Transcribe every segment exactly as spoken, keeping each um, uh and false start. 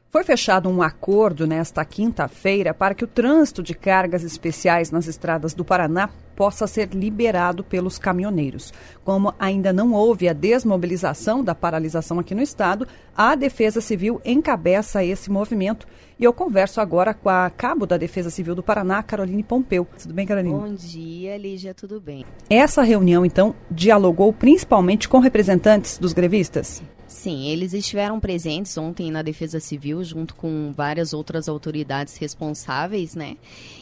Foi fechado um acordo nesta quinta-feira para que o trânsito de cargas especiais nas estradas do Paraná possa ser liberado pelos caminhoneiros. Como ainda não houve a desmobilização da paralisação aqui no estado, a Defesa Civil encabeça esse movimento. E eu converso agora com a cabo da Defesa Civil do Paraná, Caroline Pompeu. Tudo bem, Caroline? Bom dia, Lígia, tudo bem. Essa reunião, então, dialogou principalmente com representantes dos grevistas? Sim, eles estiveram presentes ontem na Defesa Civil, junto com várias outras autoridades responsáveis, né?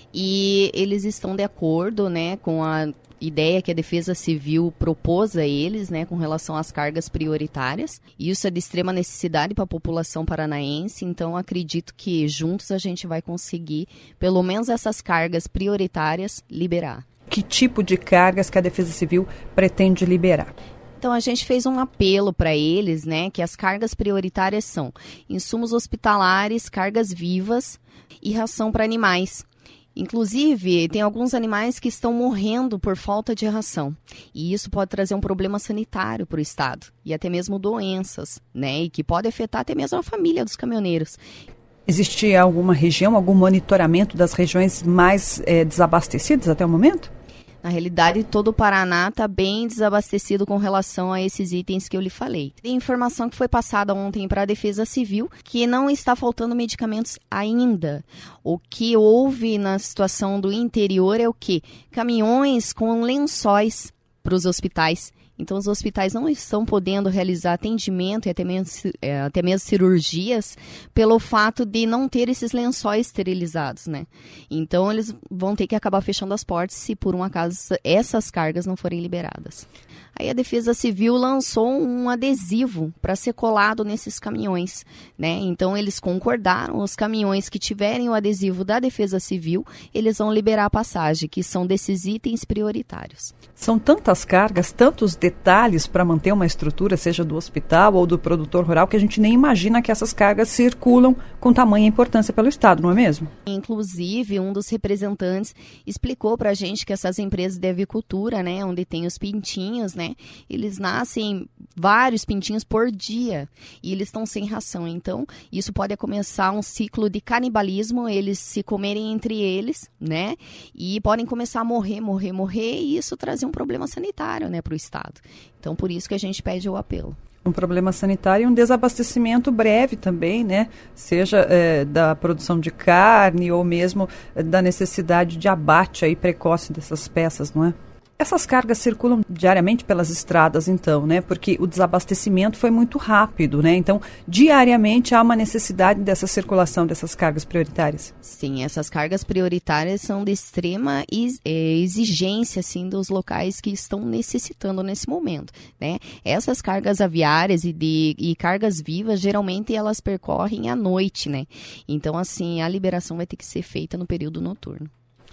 E eles estão de acordo, né, com a ideia que a Defesa Civil propôs a eles, né, com relação às cargas prioritárias. Isso é de extrema necessidade para a população paranaense, então acredito que juntos a gente vai conseguir, pelo menos essas cargas prioritárias, liberar. Que tipo de cargas que a Defesa Civil pretende liberar? Então, a gente fez um apelo para eles, né, que as cargas prioritárias são insumos hospitalares, cargas vivas e ração para animais. Inclusive, tem alguns animais que estão morrendo por falta de ração. E isso pode trazer um problema sanitário para o estado. E até mesmo doenças, né, e que pode afetar até mesmo a família dos caminhoneiros. Existe alguma região, algum monitoramento das regiões mais é, desabastecidas até o momento? Na realidade, todo o Paraná está bem desabastecido com relação a esses itens que eu lhe falei. Tem informação que foi passada ontem para a Defesa Civil que não está faltando medicamentos ainda. O que houve na situação do interior é o quê? Caminhões com lençóis para os hospitais. Então, os hospitais não estão podendo realizar atendimento e até mesmo, é, até mesmo cirurgias pelo fato de não ter esses lençóis esterilizados, né? Então, eles vão ter que acabar fechando as portas se, por um acaso, essas cargas não forem liberadas. Aí a Defesa Civil lançou um adesivo para ser colado nesses caminhões, né? Então, eles concordaram, os caminhões que tiverem o adesivo da Defesa Civil, eles vão liberar a passagem, que são desses itens prioritários. São tantas cargas, tantos detalhes para manter uma estrutura, seja do hospital ou do produtor rural, que a gente nem imagina que essas cargas circulam com tamanha importância pelo estado, não é mesmo? Inclusive, um dos representantes explicou para a gente que essas empresas de avicultura, né, onde tem os pintinhos, né, eles nascem vários pintinhos por dia e eles estão sem ração. Então, isso pode começar um ciclo de canibalismo, eles se comerem entre eles, né? E podem começar a morrer, morrer, morrer e isso trazer um problema sanitário, né, para o estado. Então, por isso que a gente pede o apelo. Um problema sanitário e um desabastecimento breve também, né? Seja é, da produção de carne ou mesmo da necessidade de abate aí precoce dessas peças, não é? Essas cargas circulam diariamente pelas estradas, então, né? Porque o desabastecimento foi muito rápido, né? Então, diariamente há uma necessidade dessa circulação dessas cargas prioritárias. Sim, essas cargas prioritárias são de extrema exigência, assim, dos locais que estão necessitando nesse momento, né? Essas cargas aviárias e, de, e cargas vivas, geralmente elas percorrem à noite, né? Então, assim, a liberação vai ter que ser feita no período noturno.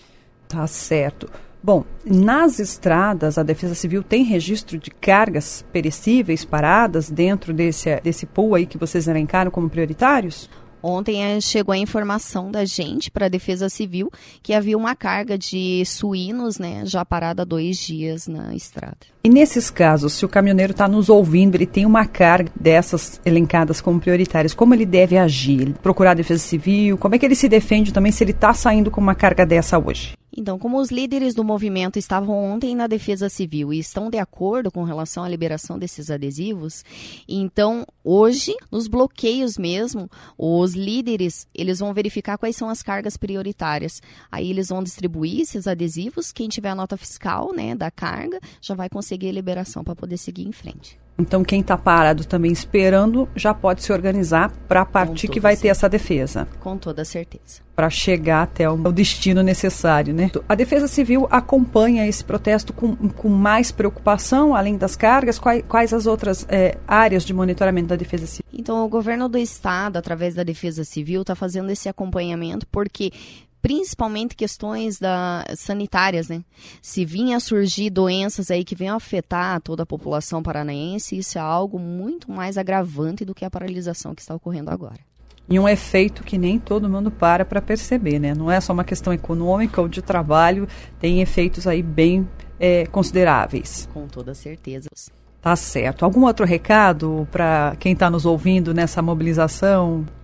Tá certo. Bom, nas estradas, a Defesa Civil tem registro de cargas perecíveis paradas dentro desse, desse pool aí que vocês elencaram como prioritários? Ontem chegou a informação da gente para a Defesa Civil que havia uma carga de suínos, né, já parada há dois dias na estrada. E nesses casos, se o caminhoneiro está nos ouvindo, ele tem uma carga dessas elencadas como prioritárias, como ele deve agir? Ele procurar a Defesa Civil? Como é que ele se defende também se ele está saindo com uma carga dessa hoje? Então, como os líderes do movimento estavam ontem na Defesa Civil e estão de acordo com relação à liberação desses adesivos, então, hoje, nos bloqueios mesmo, os líderes, eles vão verificar quais são as cargas prioritárias. Aí eles vão distribuir esses adesivos, quem tiver a nota fiscal, né, da carga, já vai conseguir a liberação para poder seguir em frente. Então, quem está parado também esperando já pode se organizar para partir que vai ter essa defesa. Com toda certeza. Para chegar até o destino necessário, né? A Defesa Civil acompanha esse protesto com, com mais preocupação, além das cargas. Quais, quais as outras é, áreas de monitoramento da Defesa Civil? Então, o governo do estado, através da Defesa Civil, está fazendo esse acompanhamento porque principalmente questões da, sanitárias, né? Se vinha a surgir doenças aí que venham afetar toda a população paranaense, isso é algo muito mais agravante do que a paralisação que está ocorrendo agora. E um efeito que nem todo mundo para para perceber, né? Não é só uma questão econômica ou de trabalho, tem efeitos aí bem é, consideráveis. Com toda certeza. Tá certo. Algum outro recado para quem está nos ouvindo nessa mobilização?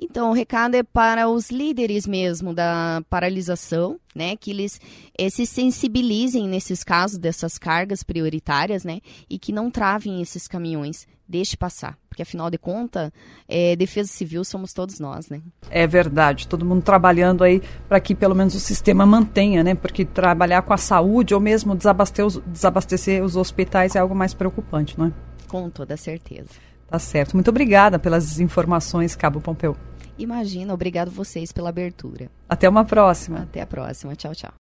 Então, o recado é para os líderes mesmo da paralisação, né, que eles eh, se sensibilizem nesses casos dessas cargas prioritárias, né, e que não travem esses caminhões, deixe passar, porque afinal de contas, é, defesa civil somos todos nós, né. É verdade, todo mundo trabalhando aí para que pelo menos o sistema mantenha, né, porque trabalhar com a saúde ou mesmo desabastecer os, desabastecer os hospitais é algo mais preocupante, não é? Com toda certeza. Tá certo, muito obrigada pelas informações, Cabo Pompeu. Imagina, obrigado vocês pela abertura. Até uma próxima. Até a próxima, tchau, tchau.